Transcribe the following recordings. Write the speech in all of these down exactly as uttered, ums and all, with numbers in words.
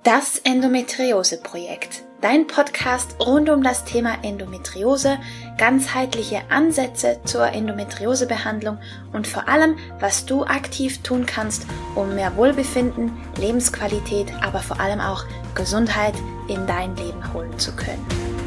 Das Endometriose-Projekt, dein Podcast rund um das Thema Endometriose, ganzheitliche Ansätze zur Endometriosebehandlung und vor allem, was du aktiv tun kannst, um mehr Wohlbefinden, Lebensqualität, aber vor allem auch Gesundheit in dein Leben holen zu können.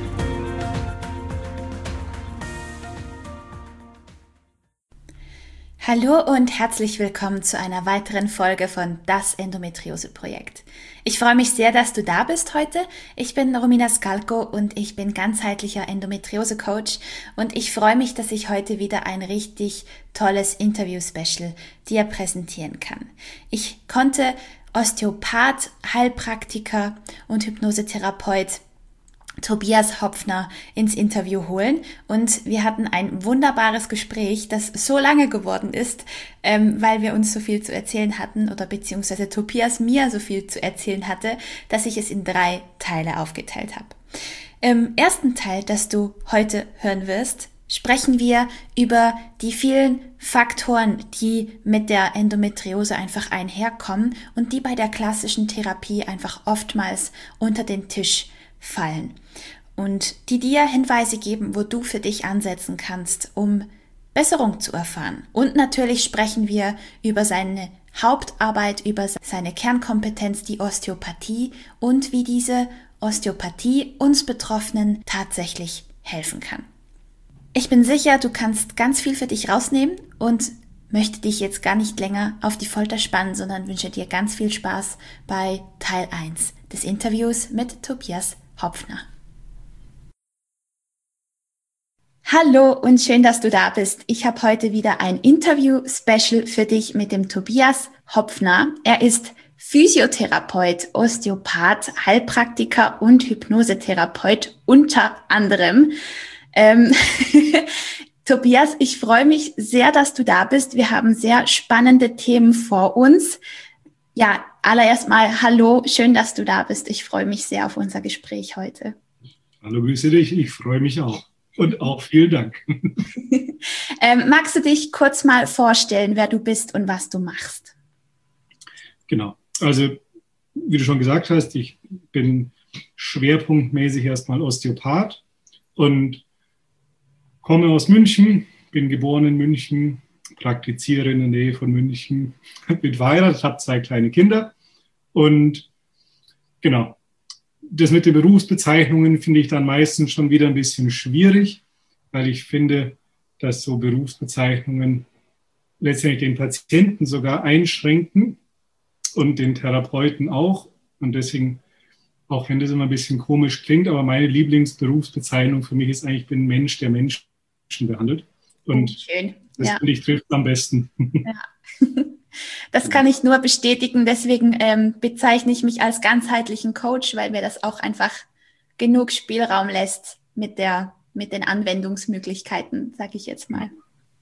Hallo und herzlich willkommen zu einer weiteren Folge von Das Endometriose-Projekt. Ich freue mich sehr, dass du da bist heute. Ich bin Romina Skalko und ich bin ganzheitlicher Endometriose-Coach und ich freue mich, dass ich heute wieder ein richtig tolles Interview-Special dir präsentieren kann. Ich konnte Osteopath, Heilpraktiker und Hypnosetherapeut Tobias Hopfner ins Interview holen und wir hatten ein wunderbares Gespräch, das so lange geworden ist, ähm, weil wir uns so viel zu erzählen hatten oder beziehungsweise Tobias mir so viel zu erzählen hatte, dass ich es in drei Teile aufgeteilt habe. Im ersten Teil, das du heute hören wirst, sprechen wir über die vielen Faktoren, die mit der Endometriose einfach einherkommen und die bei der klassischen Therapie einfach oftmals unter den Tisch fallen und die dir Hinweise geben, wo du für dich ansetzen kannst, um Besserung zu erfahren. Und natürlich sprechen wir über seine Hauptarbeit, über seine Kernkompetenz, die Osteopathie und wie diese Osteopathie uns Betroffenen tatsächlich helfen kann. Ich bin sicher, du kannst ganz viel für dich rausnehmen und möchte dich jetzt gar nicht länger auf die Folter spannen, sondern wünsche dir ganz viel Spaß bei Teil eins des Interviews mit Tobias Hopfner. Hallo und schön, dass du da bist. Ich habe heute wieder ein Interview-Special für dich mit dem Tobias Hopfner. Er ist Physiotherapeut, Osteopath, Heilpraktiker und Hypnosetherapeut unter anderem. Ähm, Tobias, ich freue mich sehr, dass du da bist. Wir haben sehr spannende Themen vor uns. Ja, allererst mal hallo, schön, dass du da bist. Ich freue mich sehr auf unser Gespräch heute. Hallo, grüße dich, ich freue mich auch. Und auch vielen Dank. ähm, magst du dich kurz mal vorstellen, wer du bist und was du machst? Genau, also wie du schon gesagt hast, ich bin schwerpunktmäßig erstmal Osteopath und komme aus München, bin geboren in München, praktiziere in der Nähe von München, bin verheiratet, habe zwei kleine Kinder und genau, das mit den Berufsbezeichnungen finde ich dann meistens schon wieder ein bisschen schwierig, weil ich finde, dass so Berufsbezeichnungen letztendlich den Patienten sogar einschränken und den Therapeuten auch und deswegen, auch wenn das immer ein bisschen komisch klingt, aber meine Lieblingsberufsbezeichnung für mich ist eigentlich, ich bin ein Mensch, der Menschen behandelt und schön. Das ja. finde ich trifft am besten. Ja. Das kann ich nur bestätigen. Deswegen ähm, bezeichne ich mich als ganzheitlichen Coach, weil mir das auch einfach genug Spielraum lässt mit der, mit den Anwendungsmöglichkeiten, sage ich jetzt mal.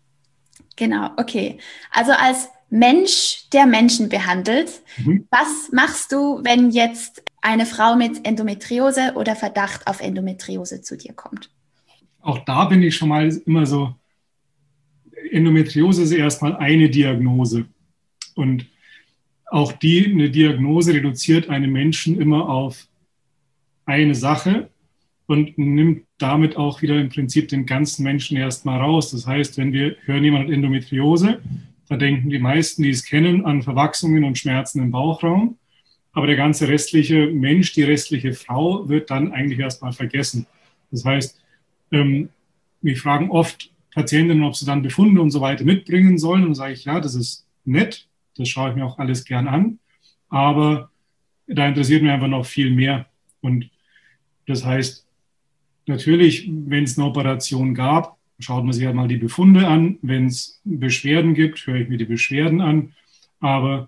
Genau, okay. Also als Mensch, der Menschen behandelt, mhm. Was machst du, wenn jetzt eine Frau mit Endometriose oder Verdacht auf Endometriose zu dir kommt? Auch da bin ich schon mal immer so, Endometriose ist erstmal eine Diagnose und auch die, eine Diagnose reduziert einen Menschen immer auf eine Sache und nimmt damit auch wieder im Prinzip den ganzen Menschen erstmal raus. Das heißt, wenn wir hören, jemand hat Endometriose, da denken die meisten, die es kennen, an Verwachsungen und Schmerzen im Bauchraum, aber der ganze restliche Mensch, die restliche Frau wird dann eigentlich erstmal vergessen. Das heißt, ähm, wir fragen oft Patientinnen, ob sie dann Befunde und so weiter mitbringen sollen. Und dann sage ich, ja, das ist nett, das schaue ich mir auch alles gern an. Aber da interessiert mich einfach noch viel mehr. Und das heißt, natürlich, wenn es eine Operation gab, schaut man sich halt mal die Befunde an. Wenn es Beschwerden gibt, höre ich mir die Beschwerden an. Aber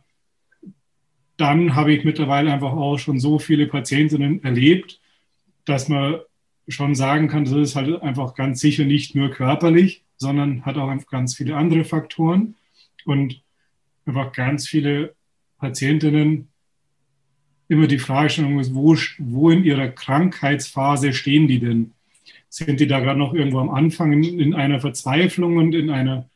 dann habe ich mittlerweile einfach auch schon so viele Patientinnen erlebt, dass man schon sagen kann, das ist halt einfach ganz sicher nicht nur körperlich, sondern hat auch ganz viele andere Faktoren und einfach ganz viele Patientinnen immer die Fragestellung ist, wo, wo in ihrer Krankheitsphase stehen die denn? Sind die da gerade noch irgendwo am Anfang in, in einer Verzweiflung und in einer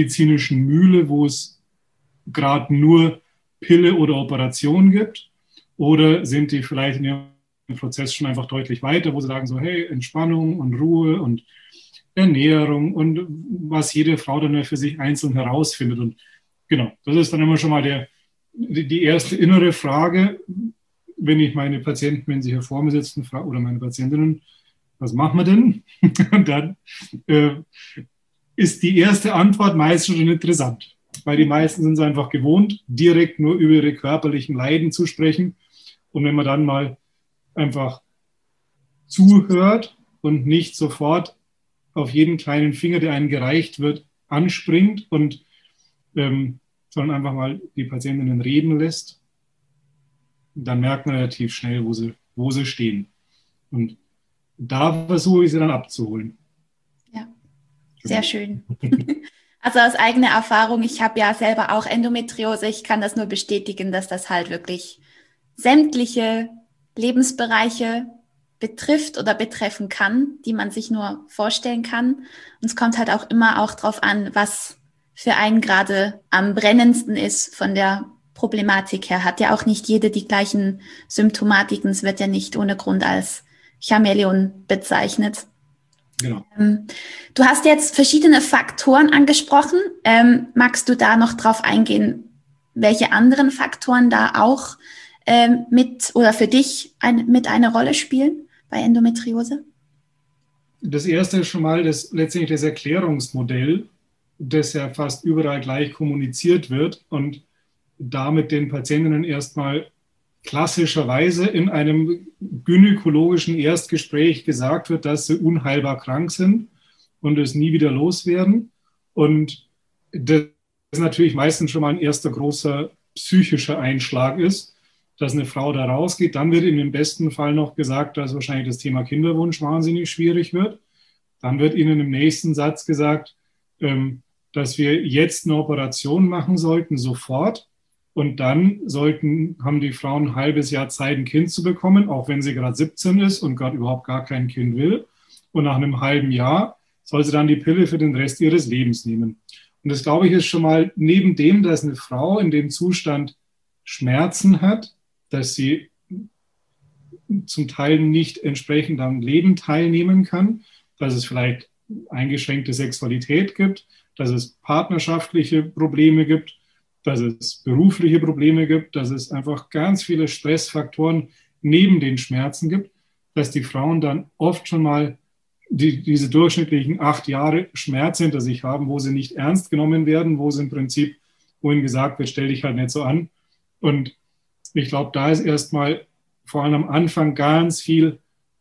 schulmedizinischen Mühle, wo es gerade nur Pille oder Operation gibt? Oder sind die vielleicht in ihrem Prozess schon einfach deutlich weiter, wo sie sagen so, hey, Entspannung und Ruhe und Ernährung und was jede Frau dann für sich einzeln herausfindet. Und genau, das ist dann immer schon mal der, die erste innere Frage, wenn ich meine Patienten, wenn sie hier vor mir sitzen, oder meine Patientinnen, was machen wir denn? Und dann äh, ist die erste Antwort meistens schon interessant, weil die meisten sind es einfach gewohnt, direkt nur über ihre körperlichen Leiden zu sprechen. Und wenn man dann mal einfach zuhört und nicht sofort auf jeden kleinen Finger, der einem gereicht wird, anspringt und ähm, sondern einfach mal die Patientinnen reden lässt, dann merkt man relativ schnell, wo sie, wo sie stehen. Und da versuche ich sie dann abzuholen. Ja, sehr schön. Also aus eigener Erfahrung, ich habe ja selber auch Endometriose, ich kann das nur bestätigen, dass das halt wirklich sämtliche Lebensbereiche betrifft oder betreffen kann, die man sich nur vorstellen kann. Und es kommt halt auch immer auch drauf an, was für einen gerade am brennendsten ist von der Problematik her. Hat ja auch nicht jede die gleichen Symptomatiken. Es wird ja nicht ohne Grund als Chamäleon bezeichnet. Genau. Ähm, du hast jetzt verschiedene Faktoren angesprochen. Ähm, magst du da noch drauf eingehen, welche anderen Faktoren da auch ähm, mit oder für dich ein, mit eine Rolle spielen bei Endometriose? Das erste ist schon mal das, letztendlich das Erklärungsmodell, das ja fast überall gleich kommuniziert wird und damit den Patientinnen erstmal klassischerweise in einem gynäkologischen Erstgespräch gesagt wird, dass sie unheilbar krank sind und es nie wieder loswerden. Und das natürlich meistens schon mal ein erster großer psychischer Einschlag ist, dass eine Frau da rausgeht. Dann wird in dem besten Fall noch gesagt, dass wahrscheinlich das Thema Kinderwunsch wahnsinnig schwierig wird. Dann wird ihnen im nächsten Satz gesagt, dass wir jetzt eine Operation machen sollten, sofort. Und dann sollten, haben die Frauen ein halbes Jahr Zeit, ein Kind zu bekommen, auch wenn sie gerade siebzehn ist und gerade überhaupt gar kein Kind will. Und nach einem halben Jahr soll sie dann die Pille für den Rest ihres Lebens nehmen. Und das, glaube ich, ist schon mal neben dem, dass eine Frau in dem Zustand Schmerzen hat, dass sie zum Teil nicht entsprechend am Leben teilnehmen kann, dass es vielleicht eingeschränkte Sexualität gibt, dass es partnerschaftliche Probleme gibt, dass es berufliche Probleme gibt, dass es einfach ganz viele Stressfaktoren neben den Schmerzen gibt, dass die Frauen dann oft schon mal die, diese durchschnittlichen acht Jahre Schmerz hinter sich haben, wo sie nicht ernst genommen werden, wo sie im Prinzip, wo ihnen gesagt wird, stell dich halt nicht so an. Und ich glaube, da ist erstmal vor allem am Anfang ganz viel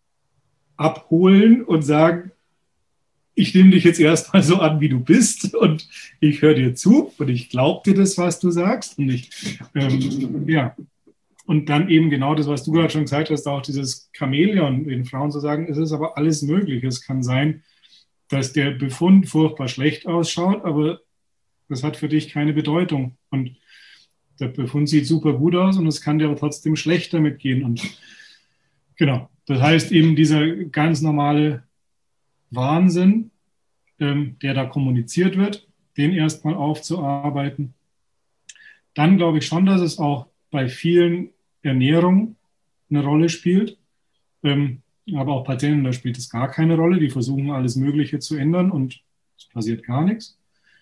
abholen und sagen, ich nehme dich jetzt erstmal so an, wie du bist und ich höre dir zu und ich glaube dir das, was du sagst. Und ich, ähm, ja, und dann eben genau das, was du gerade schon gesagt hast, auch dieses Chamäleon, den Frauen zu sagen, es ist aber alles möglich. Es kann sein, dass der Befund furchtbar schlecht ausschaut, aber das hat für dich keine Bedeutung. Und der Befund sieht super gut aus und es kann dir aber trotzdem schlecht damit gehen. Und genau, das heißt eben dieser ganz normale Wahnsinn, ähm, der da kommuniziert wird, den erstmal aufzuarbeiten. Dann glaube ich schon, dass es auch bei vielen Ernährung eine Rolle spielt. Ähm, aber auch Patienten, da spielt es gar keine Rolle. Die versuchen alles Mögliche zu ändern und es passiert gar nichts.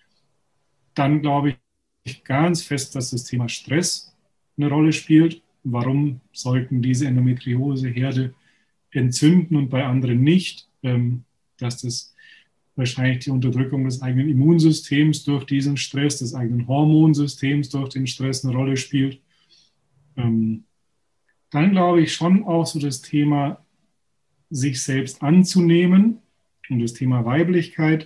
Dann glaube ich ganz fest, dass das Thema Stress eine Rolle spielt. Warum sollten diese Endometrioseherde entzünden und bei anderen nicht? Ähm, dass das wahrscheinlich die Unterdrückung des eigenen Immunsystems durch diesen Stress, des eigenen Hormonsystems durch den Stress eine Rolle spielt. Ähm, dann glaube ich schon auch so das Thema, sich selbst anzunehmen und das Thema Weiblichkeit.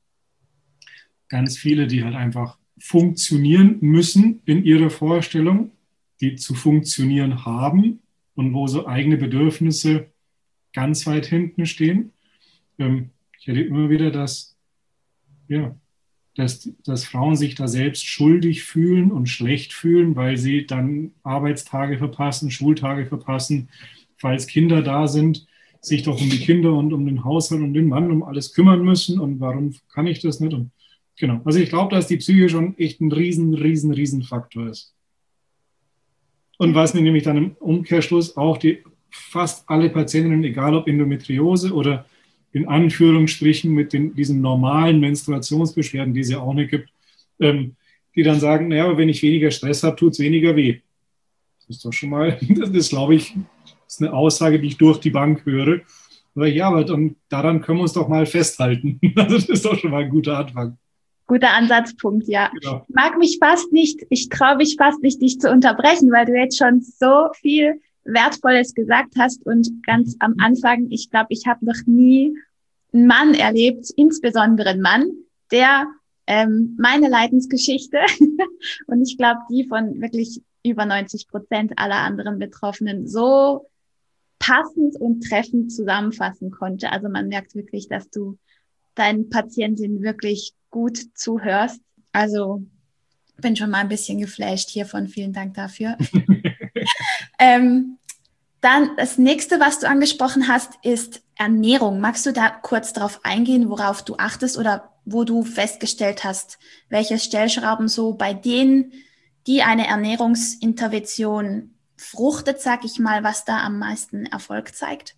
Ganz viele, die halt einfach funktionieren müssen in ihrer Vorstellung, die zu funktionieren haben und wo so eigene Bedürfnisse ganz weit hinten stehen. Ich erlebe immer wieder, dass, ja, dass, dass Frauen sich da selbst schuldig fühlen und schlecht fühlen, weil sie dann Arbeitstage verpassen, Schultage verpassen, falls Kinder da sind, sich doch um die Kinder und um den Haushalt und den Mann um alles kümmern müssen und warum kann ich das nicht? Und genau, also ich glaube, dass die Psyche schon echt ein riesen, riesen, riesen Faktor ist. Und was mir nämlich dann im Umkehrschluss auch die fast alle Patientinnen, egal ob Endometriose oder in Anführungsstrichen mit den, diesen normalen Menstruationsbeschwerden, die es ja auch nicht gibt, ähm, die dann sagen, naja, aber wenn ich weniger Stress habe, tut es weniger weh. Das ist doch schon mal, das ist, glaube ich, das ist eine Aussage, die ich durch die Bank höre. Aber ja, aber dann, daran können wir uns doch mal festhalten. Also das ist doch schon mal ein guter Anfang. Guter Ansatzpunkt, ja. Genau. Ich mag mich fast nicht, ich traue mich fast nicht, dich zu unterbrechen, weil du jetzt schon so viel Wertvolles gesagt hast und ganz am Anfang, ich glaube, ich habe noch nie einen Mann erlebt, insbesondere einen Mann, der ähm, meine Leidensgeschichte und ich glaube, die von wirklich über neunzig Prozent aller anderen Betroffenen so passend und treffend zusammenfassen konnte. Also man merkt wirklich, dass du deinen Patientinnen wirklich gut zuhörst. Also bin schon mal ein bisschen geflasht hiervon. Vielen Dank dafür. ähm, dann das nächste, was du angesprochen hast, ist Ernährung. Magst du da kurz darauf eingehen, worauf du achtest oder wo du festgestellt hast, welche Stellschrauben so bei denen, die eine Ernährungsintervention fruchtet, sag ich mal, was da am meisten Erfolg zeigt?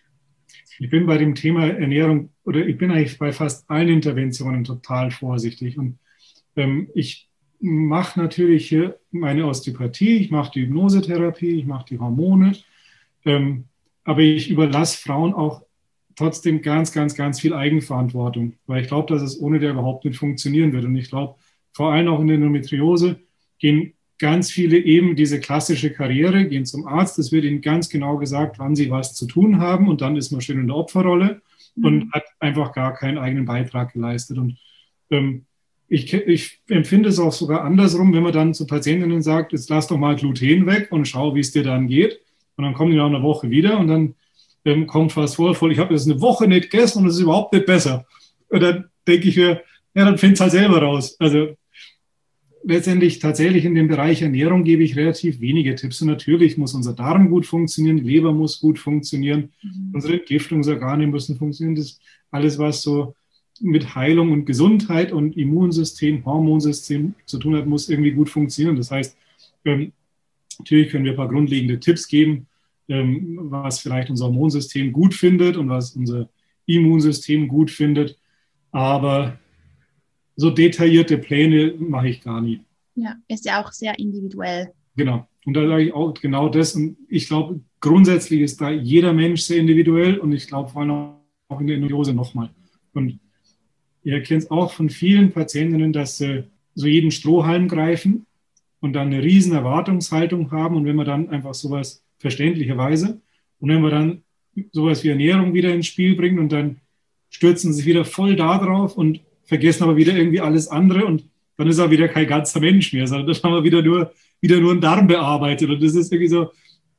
Ich bin bei dem Thema Ernährung oder ich bin eigentlich bei fast allen Interventionen total vorsichtig. Und ähm, ich mache natürlich hier meine Osteopathie, ich mache die Hypnosetherapie, ich mache die Hormone, ähm, aber ich überlasse Frauen auch trotzdem ganz, ganz, ganz viel Eigenverantwortung, weil ich glaube, dass es ohne der überhaupt nicht funktionieren wird. Und ich glaube, vor allem auch in der Endometriose gehen ganz viele eben diese klassische Karriere, gehen zum Arzt, es wird ihnen ganz genau gesagt, wann sie was zu tun haben und dann ist man schön in der Opferrolle mhm. und hat einfach gar keinen eigenen Beitrag geleistet. Und ähm, ich, ich empfinde es auch sogar andersrum, wenn man dann zu Patientinnen sagt, jetzt lass doch mal Gluten weg und schau, wie es dir dann geht. Und dann kommen die nach einer Woche wieder und dann ähm, kommt fast vor, voll, ich habe jetzt eine Woche nicht gegessen und es ist überhaupt nicht besser. Und dann denke ich mir, ja, dann find's halt selber raus. Also letztendlich tatsächlich in dem Bereich Ernährung gebe ich relativ wenige Tipps. Und natürlich muss unser Darm gut funktionieren, die Leber muss gut funktionieren, mhm. unsere Entgiftungsorgane müssen funktionieren. Das ist alles, was so mit Heilung und Gesundheit und Immunsystem, Hormonsystem zu tun hat, muss irgendwie gut funktionieren. Das heißt, ähm, natürlich können wir ein paar grundlegende Tipps geben, ähm, was vielleicht unser Hormonsystem gut findet und was unser Immunsystem gut findet. Aber so detaillierte Pläne mache ich gar nie. Ja, ist ja auch sehr individuell. Genau. Und da sage ich auch genau das. Und ich glaube, grundsätzlich ist da jeder Mensch sehr individuell und ich glaube vor allem auch in der Endometriose nochmal. Und ihr kennt es auch von vielen Patientinnen, dass sie so jeden Strohhalm greifen und dann eine riesen Erwartungshaltung haben. Und wenn man dann einfach sowas verständlicherweise und wenn man dann sowas wie Ernährung wieder ins Spiel bringt und dann stürzen sie sich wieder voll da drauf und vergessen aber wieder irgendwie alles andere und dann ist er wieder kein ganzer Mensch mehr, sondern dann haben wir wieder nur, wieder nur einen Darm bearbeitet und das ist irgendwie so,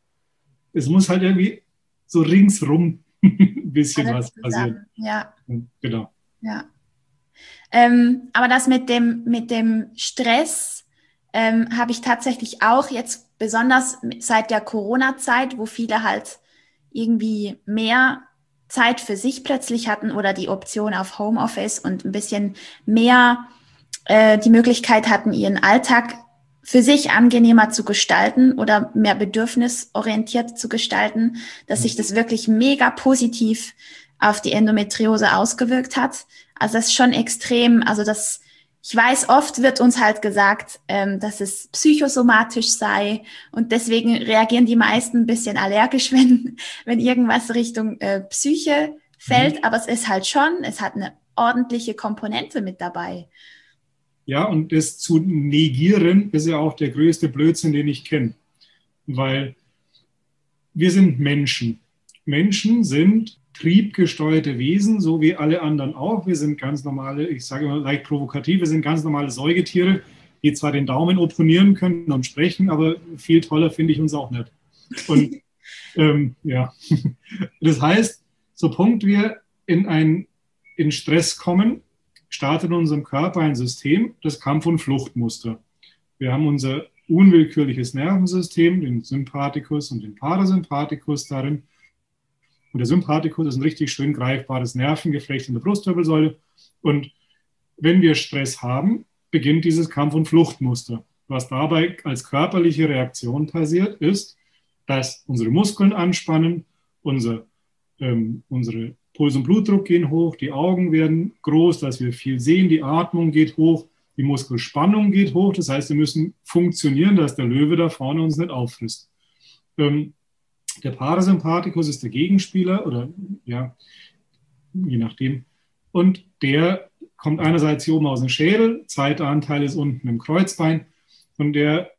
es muss halt irgendwie so ringsrum ein bisschen alles was passieren. Ja. Genau. Ja. Ähm, aber das mit dem, mit dem Stress ähm, habe ich tatsächlich auch jetzt besonders seit der Corona-Zeit, wo viele halt irgendwie mehr Zeit für sich plötzlich hatten oder die Option auf Homeoffice und ein bisschen mehr äh, die Möglichkeit hatten, ihren Alltag für sich angenehmer zu gestalten oder mehr bedürfnisorientiert zu gestalten, dass sich das wirklich mega positiv auf die Endometriose ausgewirkt hat. Also das ist schon extrem, also das, ich weiß, oft wird uns halt gesagt, ähm, dass es psychosomatisch sei und deswegen reagieren die meisten ein bisschen allergisch, wenn, wenn irgendwas Richtung äh, Psyche fällt, mhm. aber es ist halt schon, es hat eine ordentliche Komponente mit dabei. Ja, und das zu negieren, ist ja auch der größte Blödsinn, den ich kenne, weil wir sind Menschen. Menschen sind triebgesteuerte Wesen, so wie alle anderen auch. Wir sind ganz normale, ich sage immer leicht provokativ, wir sind ganz normale Säugetiere, die zwar den Daumen opponieren können und sprechen, aber viel toller finde ich uns auch nicht. Und ähm, ja, das heißt, so Punkt wir in ein in Stress kommen, startet in unserem Körper ein System, das Kampf- und Fluchtmuster. Wir haben unser unwillkürliches Nervensystem, den Sympathikus und den Parasympathikus darin. Und der Sympathikus ist ein richtig schön greifbares Nervengeflecht in der Brustwirbelsäule. Und wenn wir Stress haben, beginnt dieses Kampf- und Fluchtmuster. was dabei als körperliche Reaktion passiert, ist, dass unsere Muskeln anspannen, unser, ähm, unsere Puls und Blutdruck gehen hoch, die Augen werden groß, dass wir viel sehen, die Atmung geht hoch, die Muskelspannung geht hoch. Das heißt, wir müssen funktionieren, dass der Löwe da vorne uns nicht auffrisst. Ähm, der Parasympathikus ist der Gegenspieler oder ja, je nachdem. Und der kommt einerseits hier oben aus dem Schädel, zweiter Anteil ist unten im Kreuzbein und der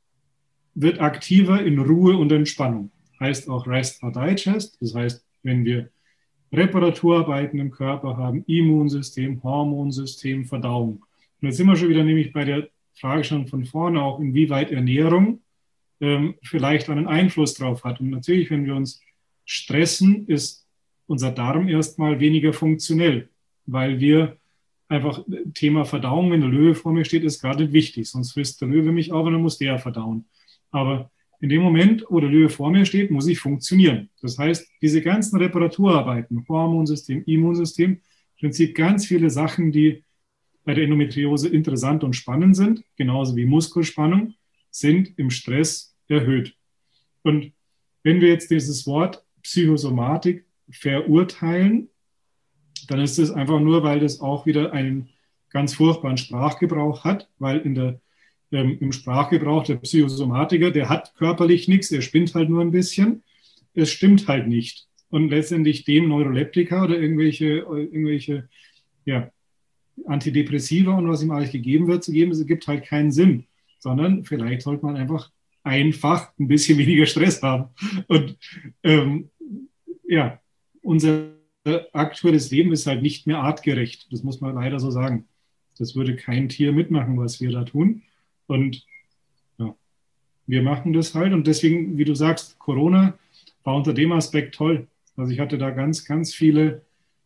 wird aktiver in Ruhe und Entspannung. Heißt auch Rest or Digest. Das heißt, wenn wir Reparaturarbeiten im Körper haben, Immunsystem, Hormonsystem, Verdauung. Und jetzt sind wir schon wieder nämlich bei der Frage schon von vorne auch, inwieweit Ernährung ähm, vielleicht einen Einfluss drauf hat. Und natürlich, wenn wir uns stressen, ist unser Darm erstmal weniger funktionell, weil wir einfach Thema Verdauung, wenn der Löwe vor mir steht, ist gerade wichtig. Sonst frisst der Löwe mich auf und dann muss der verdauen. Aber in dem Moment, wo der Löwe vor mir steht, muss ich funktionieren. Das heißt, diese ganzen Reparaturarbeiten, Hormonsystem, Immunsystem, im Prinzip ganz viele Sachen, die bei der Endometriose interessant und spannend sind, genauso wie Muskelspannung, sind im Stress erhöht. Und wenn wir jetzt dieses Wort Psychosomatik verurteilen, dann ist es einfach nur, weil das auch wieder einen ganz furchtbaren Sprachgebrauch hat, weil in der, ähm, im Sprachgebrauch der Psychosomatiker, der hat körperlich nichts, er spinnt halt nur ein bisschen. Es stimmt halt nicht. Und letztendlich dem Neuroleptika oder irgendwelche, irgendwelche ja, Antidepressiva und was ihm alles gegeben wird, zu geben, es gibt halt keinen Sinn. Sondern vielleicht sollte man einfach einfach ein bisschen weniger Stress haben. Und ähm, ja, unser aktuelles Leben ist halt nicht mehr artgerecht. Das muss man leider so sagen. Das würde kein Tier mitmachen, was wir da tun. Und ja, wir machen das halt. Und deswegen, wie du sagst, Corona war unter dem Aspekt toll. Also ich hatte da ganz, ganz viele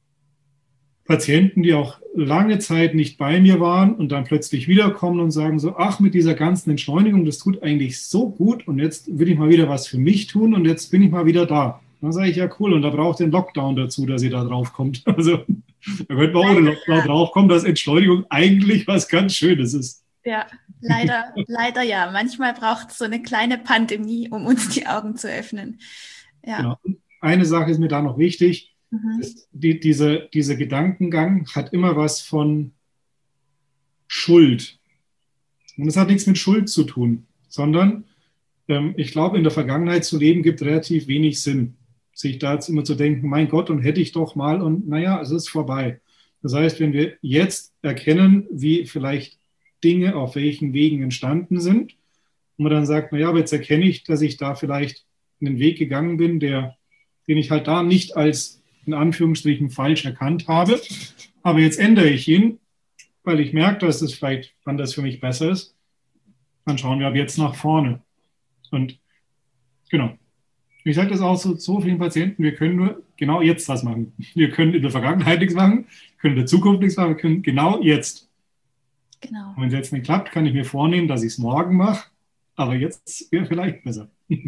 Patienten, die auch lange Zeit nicht bei mir waren und dann plötzlich wiederkommen und sagen so, ach, mit dieser ganzen Entschleunigung, das tut eigentlich so gut und jetzt will ich mal wieder was für mich tun und jetzt bin ich mal wieder da. Dann sage ich, ja cool, und da braucht ihr einen Lockdown dazu, dass ihr da drauf kommt. Also da könnte man ohne Lockdown drauf kommen, dass Entschleunigung eigentlich was ganz Schönes ist. Ja, leider, leider ja. Manchmal braucht es so eine kleine Pandemie, um uns die Augen zu öffnen. Ja. Genau. Eine Sache ist mir da noch wichtig. Mhm. Die, diese, dieser Gedankengang hat immer was von Schuld. Und es hat nichts mit Schuld zu tun, sondern ähm, ich glaube, in der Vergangenheit zu leben gibt relativ wenig Sinn. Sich da jetzt immer zu denken, mein Gott, und hätte ich doch mal und naja, es ist vorbei. Das heißt, wenn wir jetzt erkennen, wie vielleicht Dinge auf welchen Wegen entstanden sind, und man dann sagt, naja, aber jetzt erkenne ich, dass ich da vielleicht einen Weg gegangen bin, der, den ich halt da nicht als in Anführungsstrichen falsch erkannt habe, aber jetzt ändere ich ihn, weil ich merke, dass es vielleicht anders für mich besser ist, dann schauen wir ab jetzt nach vorne. Und genau. Ich sage das auch so, so vielen Patienten, wir können nur genau jetzt das machen. Wir können in der Vergangenheit nichts machen, können in der Zukunft nichts machen, wir können genau jetzt. Genau. Und wenn es jetzt nicht klappt, kann ich mir vornehmen, dass ich es morgen mache, aber jetzt wäre vielleicht besser.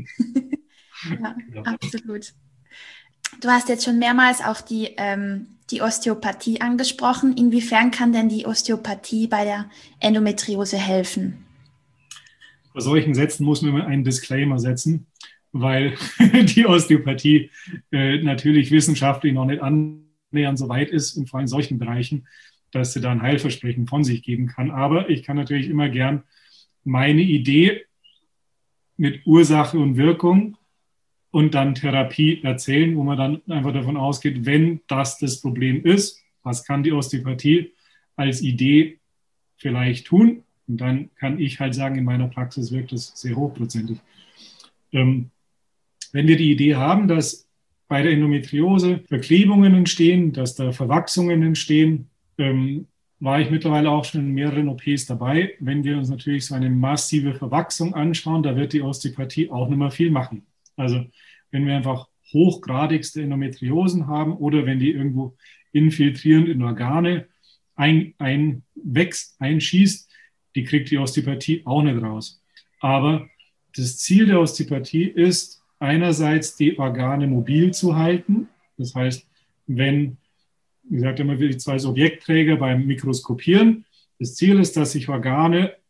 Ja, ja, absolut. Du hast jetzt schon mehrmals auch die, ähm, die Osteopathie angesprochen. Inwiefern kann denn die Osteopathie bei der Endometriose helfen? Bei solchen Sätzen muss man immer einen Disclaimer setzen, weil die Osteopathie äh, natürlich wissenschaftlich noch nicht annähernd so weit ist, und vor allem in solchen Bereichen, dass sie da ein Heilversprechen von sich geben kann. Aber ich kann natürlich immer gern meine Idee mit Ursache und Wirkung und dann Therapie erzählen, wo man dann einfach davon ausgeht, wenn das das Problem ist, was kann die Osteopathie als Idee vielleicht tun? Und dann kann ich halt sagen, in meiner Praxis wirkt das sehr hochprozentig. Ähm, wenn wir die Idee haben, dass bei der Endometriose Verklebungen entstehen, dass da Verwachsungen entstehen, ähm, war ich mittlerweile auch schon in mehreren O Ps dabei. Wenn wir uns natürlich so eine massive Verwachsung anschauen, da wird die Osteopathie auch nicht mehr viel machen. Also wenn wir einfach hochgradigste Endometriosen haben oder wenn die irgendwo infiltrierend in Organe ein, einwächst, einschießt, die kriegt die Osteopathie auch nicht raus. Aber das Ziel der Osteopathie ist, einerseits die Organe mobil zu halten. Das heißt, wenn, wie gesagt, immer die zwei Objektträger beim Mikroskopieren, das Ziel ist, dass sich Organe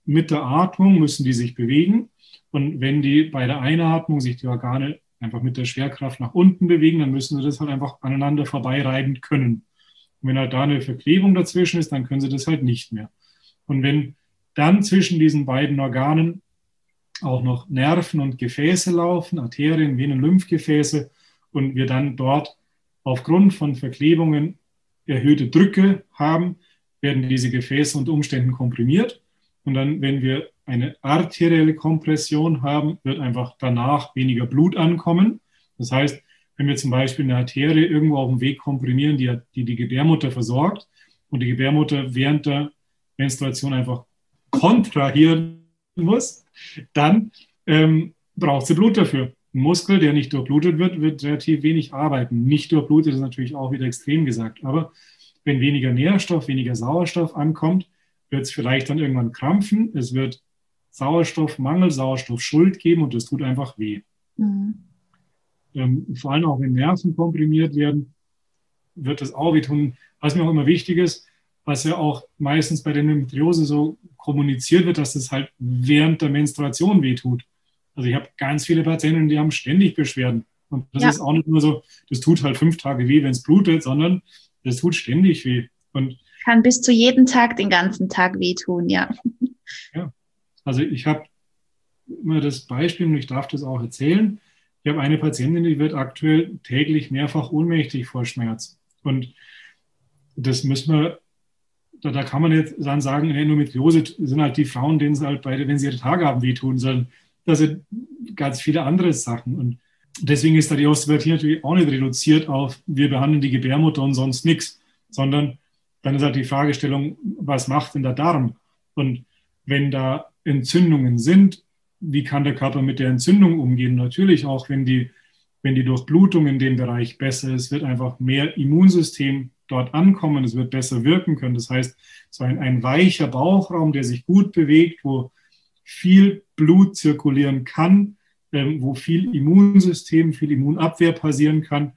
mit der Atmung müssen die sich bewegen. Und wenn die bei der Einatmung sich die Organe einfach mit der Schwerkraft nach unten bewegen, dann müssen sie das halt einfach aneinander vorbeireiben können. Und wenn halt da eine Verklebung dazwischen ist, dann können sie das halt nicht mehr. Und wenn dann zwischen diesen beiden Organen auch noch Nerven und Gefäße laufen, Arterien, Venen, Lymphgefäße, und wir dann dort aufgrund von Verklebungen erhöhte Drücke haben, werden diese Gefäße unter Umständen komprimiert. Und dann, wenn wir eine arterielle Kompression haben, wird einfach danach weniger Blut ankommen. Das heißt, wenn wir zum Beispiel eine Arterie irgendwo auf dem Weg komprimieren, die die, die Gebärmutter versorgt und die Gebärmutter während der Menstruation einfach kontrahieren muss, dann ähm, braucht sie Blut dafür. Ein Muskel, der nicht durchblutet wird, wird relativ wenig arbeiten. Nicht durchblutet ist natürlich auch wieder extrem gesagt. Aber wenn weniger Nährstoff, weniger Sauerstoff ankommt, wird es vielleicht dann irgendwann krampfen. Es wird Sauerstoffmangel, Sauerstoffschuld geben und das tut einfach weh. Mhm. Ähm, vor allem auch wenn Nerven komprimiert werden, wird das auch wehtun. Was mir auch immer wichtig ist, was ja auch meistens bei der Endometriose so kommuniziert wird, dass das halt während der Menstruation wehtut. Also ich habe ganz viele Patienten, die haben ständig Beschwerden. Und das ja. ist auch nicht nur so, das tut halt fünf Tage weh, wenn es blutet, sondern das tut ständig weh. Und kann bis zu jeden Tag den ganzen Tag wehtun, ja. Ja, also ich habe immer das Beispiel, und ich darf das auch erzählen, ich habe eine Patientin, die wird aktuell täglich mehrfach ohnmächtig vor Schmerz. Und das müssen wir, da, da kann man jetzt dann sagen, in Endometriose sind halt die Frauen, denen sie halt beide, wenn sie ihre Tage haben, wehtun sollen. Das sind ganz viele andere Sachen. Und deswegen ist da die Osteopathie natürlich auch nicht reduziert auf, wir behandeln die Gebärmutter und sonst nichts, sondern dann ist halt die Fragestellung, was macht denn der Darm? Und wenn da Entzündungen sind, wie kann der Körper mit der Entzündung umgehen? Natürlich auch, wenn die, wenn die Durchblutung in dem Bereich besser ist, wird einfach mehr Immunsystem dort ankommen, es wird besser wirken können. Das heißt, so ein, ein weicher Bauchraum, der sich gut bewegt, wo viel Blut zirkulieren kann, ähm, wo viel Immunsystem, viel Immunabwehr passieren kann,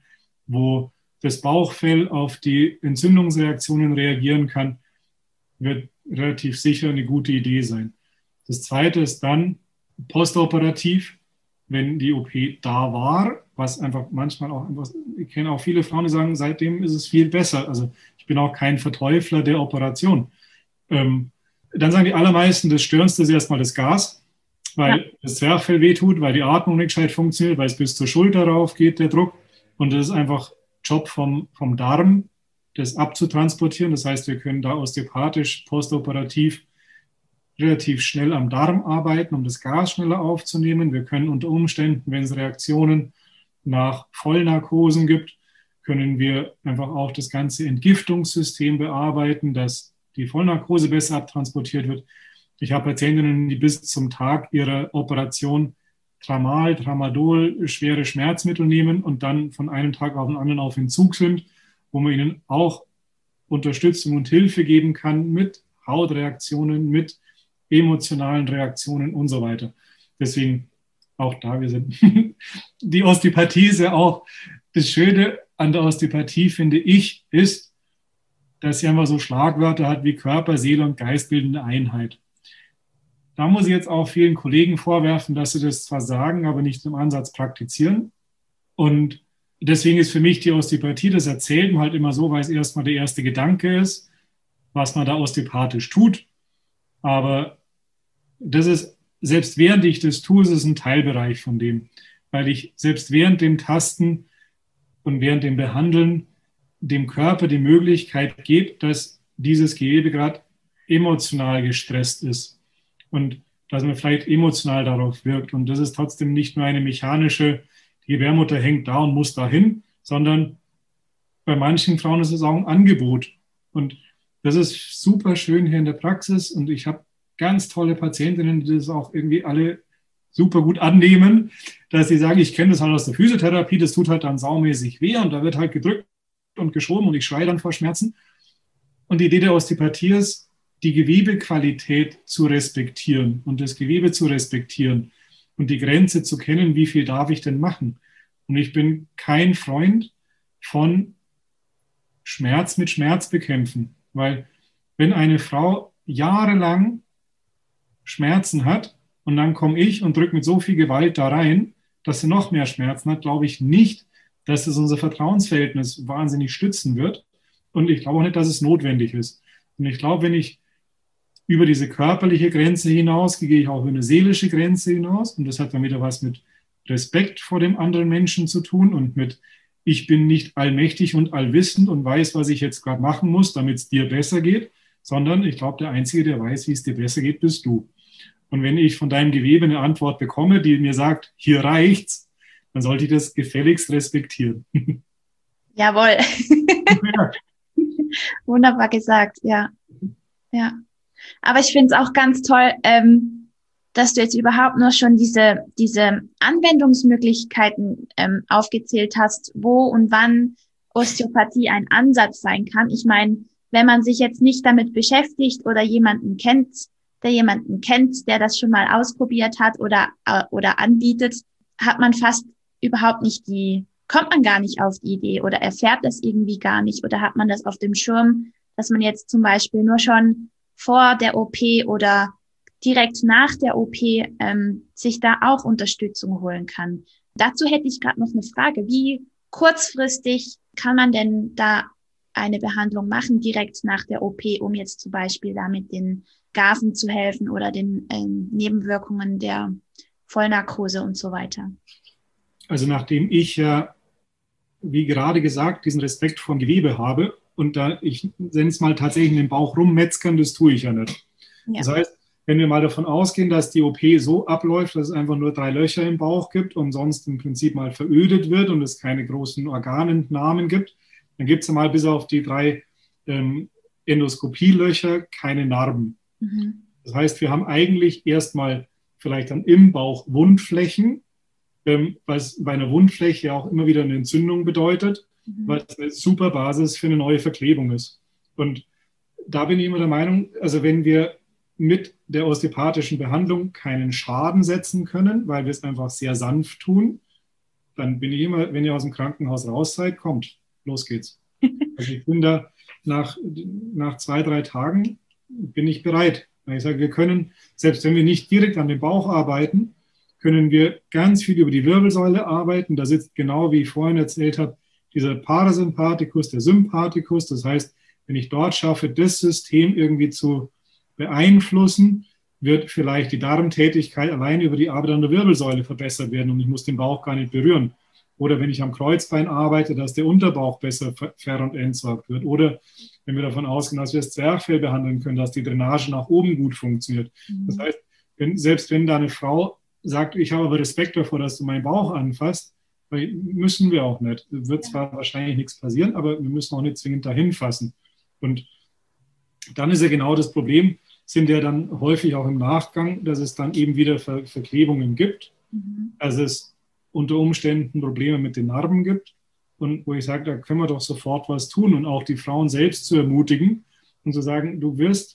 wo das Bauchfell auf die Entzündungsreaktionen reagieren kann, wird relativ sicher eine gute Idee sein. Das Zweite ist dann postoperativ, wenn die O P da war, was einfach manchmal auch, einfach, ich kenne auch viele Frauen, die sagen, seitdem ist es viel besser. Also ich bin auch kein Verteufler der Operation. Ähm, dann sagen die allermeisten, das Störendste ist erstmal das Gas, weil ja. das Zwerchfell wehtut, weil die Atmung nicht gescheit funktioniert, weil es bis zur Schulter rauf geht, der Druck. Und das ist einfach Job vom, vom Darm, das abzutransportieren. Das heißt, wir können da osteopathisch, postoperativ relativ schnell am Darm arbeiten, um das Gas schneller aufzunehmen. Wir können unter Umständen, wenn es Reaktionen nach Vollnarkosen gibt, können wir einfach auch das ganze Entgiftungssystem bearbeiten, dass die Vollnarkose besser abtransportiert wird. Ich habe Patientinnen, die bis zum Tag ihrer Operation Tramal, Tramadol, schwere Schmerzmittel nehmen und dann von einem Tag auf den anderen auf Entzug sind, wo man ihnen auch Unterstützung und Hilfe geben kann mit Hautreaktionen, mit emotionalen Reaktionen und so weiter. Deswegen auch da, wir sind die Osteopathie ist ja auch, das Schöne an der Osteopathie, finde ich, ist, dass sie einfach so Schlagwörter hat wie Körper, Seele und Geist bildende Einheit. Da muss ich jetzt auch vielen Kollegen vorwerfen, dass sie das zwar sagen, aber nicht im Ansatz praktizieren. Und deswegen ist für mich die Osteopathie, das Erzählen halt immer so, weil es erstmal der erste Gedanke ist, was man da osteopathisch tut. Aber das ist, selbst während ich das tue, ist es ein Teilbereich von dem, weil ich selbst während dem Tasten und während dem Behandeln dem Körper die Möglichkeit gebe, dass dieses Gewebe gerade emotional gestresst ist und dass man vielleicht emotional darauf wirkt. Und das ist trotzdem nicht nur eine mechanische, die Gebärmutter hängt da und muss dahin, sondern bei manchen Frauen ist es auch ein Angebot. Und das ist super schön hier in der Praxis und ich habe ganz tolle Patientinnen, die das auch irgendwie alle super gut annehmen, dass sie sagen, ich kenne das halt aus der Physiotherapie, das tut halt dann saumäßig weh und da wird halt gedrückt und geschoben und ich schreie dann vor Schmerzen. Und die Idee der Osteopathie ist, die Gewebequalität zu respektieren und das Gewebe zu respektieren und die Grenze zu kennen, wie viel darf ich denn machen. Und ich bin kein Freund von Schmerz mit Schmerz bekämpfen, weil wenn eine Frau jahrelang Schmerzen hat und dann komme ich und drücke mit so viel Gewalt da rein, dass sie noch mehr Schmerzen hat, glaube ich nicht, dass es unser Vertrauensverhältnis wahnsinnig stützen wird. Und ich glaube auch nicht, dass es notwendig ist. Und ich glaube, wenn ich über diese körperliche Grenze hinausgehe, gehe ich auch über eine seelische Grenze hinaus. Und das hat dann wieder was mit Respekt vor dem anderen Menschen zu tun und mit, ich bin nicht allmächtig und allwissend und weiß, was ich jetzt gerade machen muss, damit es dir besser geht, sondern ich glaube, der Einzige, der weiß, wie es dir besser geht, bist du. Und wenn ich von deinem Gewebe eine Antwort bekomme, die mir sagt, hier reicht's, dann sollte ich das gefälligst respektieren. Jawohl. Ja. Wunderbar gesagt, ja. Ja. Aber ich finde es auch ganz toll, ähm, dass du jetzt überhaupt nur schon diese, diese Anwendungsmöglichkeiten ähm, aufgezählt hast, wo und wann Osteopathie ein Ansatz sein kann. Ich meine, wenn man sich jetzt nicht damit beschäftigt oder jemanden kennt, der jemanden kennt, der das schon mal ausprobiert hat oder, äh, oder anbietet, hat man fast überhaupt nicht die, kommt man gar nicht auf die Idee oder erfährt das irgendwie gar nicht oder hat man das auf dem Schirm, dass man jetzt zum Beispiel nur schon vor der O P oder direkt nach der O P ähm, sich da auch Unterstützung holen kann. Dazu hätte ich gerade noch eine Frage. Wie kurzfristig kann man denn da eine Behandlung machen, direkt nach der O P, um jetzt zum Beispiel da mit den Gasen zu helfen oder den ähm, Nebenwirkungen der Vollnarkose und so weiter? Also nachdem ich ja, wie gerade gesagt, diesen Respekt vor dem Gewebe habe und da, ich nenne es mal tatsächlich in den Bauch rummetzgern, das tue ich ja nicht. Ja. Das heißt, wenn wir mal davon ausgehen, dass die O P so abläuft, dass es einfach nur drei Löcher im Bauch gibt und sonst im Prinzip mal verödet wird und es keine großen Organentnahmen gibt, dann gibt es ja mal bis auf die drei ähm, Endoskopielöcher keine Narben. Mhm. Das heißt, wir haben eigentlich erstmal vielleicht dann im Bauch Wundflächen, ähm, was bei einer Wundfläche auch immer wieder eine Entzündung bedeutet, mhm. weil es eine super Basis für eine neue Verklebung ist. Und da bin ich immer der Meinung, also wenn wir mit der osteopathischen Behandlung keinen Schaden setzen können, weil wir es einfach sehr sanft tun, dann bin ich immer, wenn ihr aus dem Krankenhaus raus seid, kommt, los geht's. Also ich bin da nach, nach zwei, drei Tagen bin ich bereit. Ich sage, wir können, selbst wenn wir nicht direkt an dem Bauch arbeiten, können wir ganz viel über die Wirbelsäule arbeiten. Da sitzt genau, wie ich vorhin erzählt habe, dieser Parasympathikus, der Sympathikus. Das heißt, wenn ich dort schaffe, das System irgendwie zu beeinflussen, wird vielleicht die Darmtätigkeit allein über die Arbeit an der Wirbelsäule verbessert werden und ich muss den Bauch gar nicht berühren. Oder wenn ich am Kreuzbein arbeite, dass der Unterbauch besser ver- und entsorgt wird. Oder wenn wir davon ausgehen, dass wir das Zwerchfell behandeln können, dass die Drainage nach oben gut funktioniert. Mhm. Das heißt, wenn, selbst wenn da eine Frau sagt, ich habe aber Respekt davor, dass du meinen Bauch anfasst, müssen wir auch nicht. Wird zwar wahrscheinlich nichts passieren, aber wir müssen auch nicht zwingend dahin fassen. Und dann ist ja genau das Problem, sind ja dann häufig auch im Nachgang, dass es dann eben wieder Ver- Verklebungen gibt. Mhm. Also es unter Umständen Probleme mit den Narben gibt und wo ich sage, da können wir doch sofort was tun und auch die Frauen selbst zu ermutigen und zu sagen, du wirst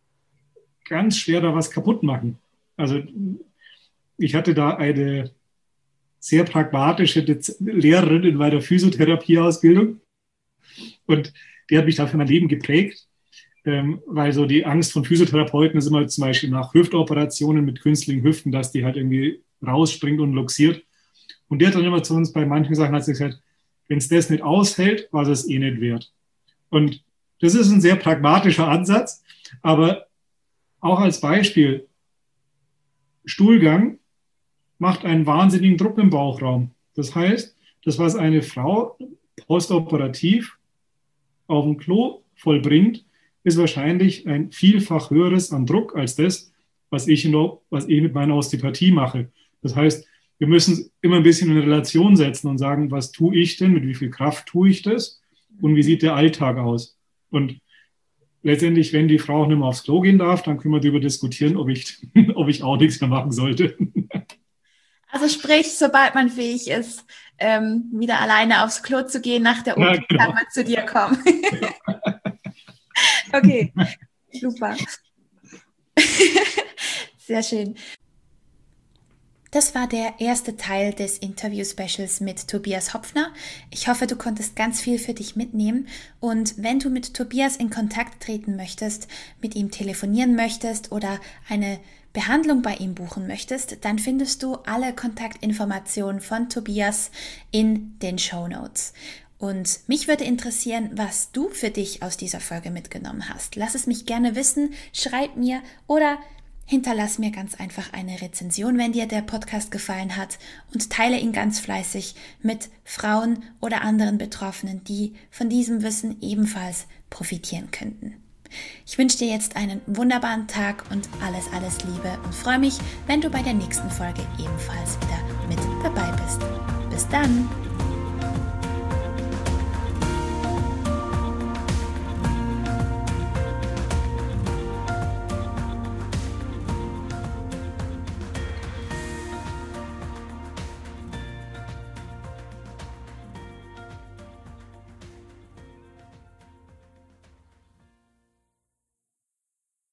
ganz schwer da was kaputt machen. Also ich hatte da eine sehr pragmatische Lehrerin in meiner Physiotherapieausbildung und die hat mich da für mein Leben geprägt, weil so die Angst von Physiotherapeuten ist immer zum Beispiel nach Hüftoperationen mit künstlichen Hüften, dass die halt irgendwie rausspringt und luxiert. Und die hat dann immer zu uns bei manchen Sachen hat sie gesagt, wenn es das nicht aushält, war es eh nicht wert. Und das ist ein sehr pragmatischer Ansatz, aber auch als Beispiel, Stuhlgang macht einen wahnsinnigen Druck im Bauchraum. Das heißt, das, was eine Frau postoperativ auf dem Klo vollbringt, ist wahrscheinlich ein vielfach höheres an Druck als das, was ich, in der, was ich mit meiner Osteopathie mache. Das heißt, wir müssen immer ein bisschen in Relation setzen und sagen, was tue ich denn, mit wie viel Kraft tue ich das und wie sieht der Alltag aus. Und letztendlich, wenn die Frau nicht mehr aufs Klo gehen darf, dann können wir darüber diskutieren, ob ich, ob ich auch nichts mehr machen sollte. Also sprich, sobald man fähig ist, ähm, wieder alleine aufs Klo zu gehen nach der O P, ja, genau. Kann man zu dir kommen. Okay, super. Sehr schön. Das war der erste Teil des Interview-Specials mit Tobias Hopfner. Ich hoffe, du konntest ganz viel für dich mitnehmen. Und wenn du mit Tobias in Kontakt treten möchtest, mit ihm telefonieren möchtest oder eine Behandlung bei ihm buchen möchtest, dann findest du alle Kontaktinformationen von Tobias in den Shownotes. Und mich würde interessieren, was du für dich aus dieser Folge mitgenommen hast. Lass es mich gerne wissen, schreib mir oder hinterlass mir ganz einfach eine Rezension, wenn dir der Podcast gefallen hat, und teile ihn ganz fleißig mit Frauen oder anderen Betroffenen, die von diesem Wissen ebenfalls profitieren könnten. Ich wünsche dir jetzt einen wunderbaren Tag und alles, alles Liebe und freue mich, wenn du bei der nächsten Folge ebenfalls wieder mit dabei bist. Bis dann!